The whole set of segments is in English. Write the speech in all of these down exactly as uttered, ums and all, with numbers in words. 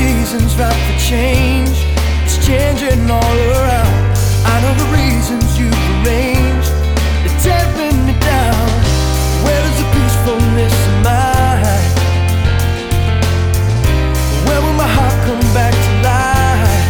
seasons right for change. It's changing all around. I know the reasons you've arranged. They're tearing me down. Where is the peacefulness of mine? Where will my heart come back to life?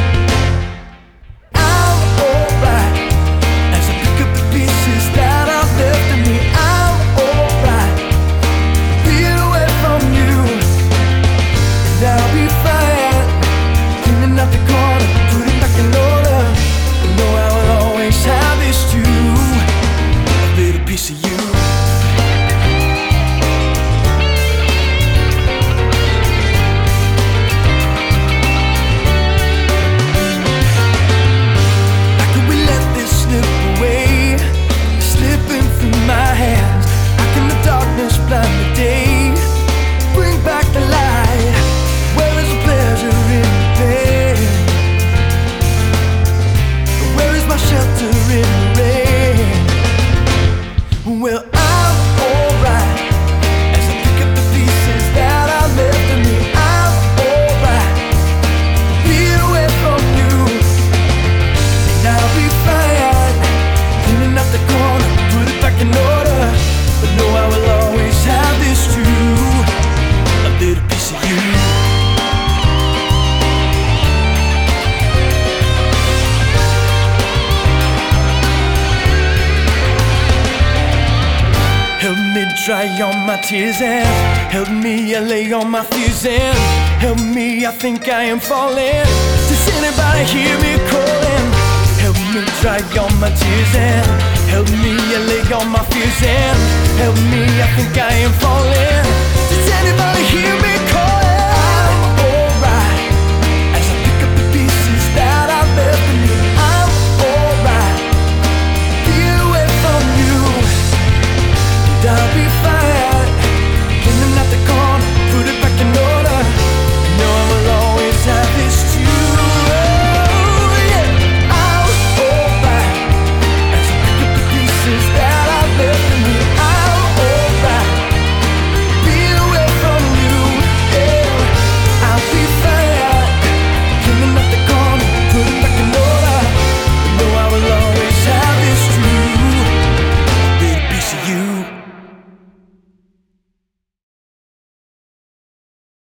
I'm alright as I pick up the pieces that are left of me. I'm alright being away from you, and I'll be fine cleaning up the corner, putting back in order. I know I will always have this too, a little piece of you. Well, I'm alright as I pick up the pieces that are left of me. I'm alright being away from you, and I'll be fine cleaning up the corner, put it back in order. But no, I will always have this too, a little piece of you. Help me dry all my tears and help me allay all my fears and help me, I think I am falling. Does anybody hear me calling? Help me dry all my tears and help me allay all my fears and help me, I think I am falling.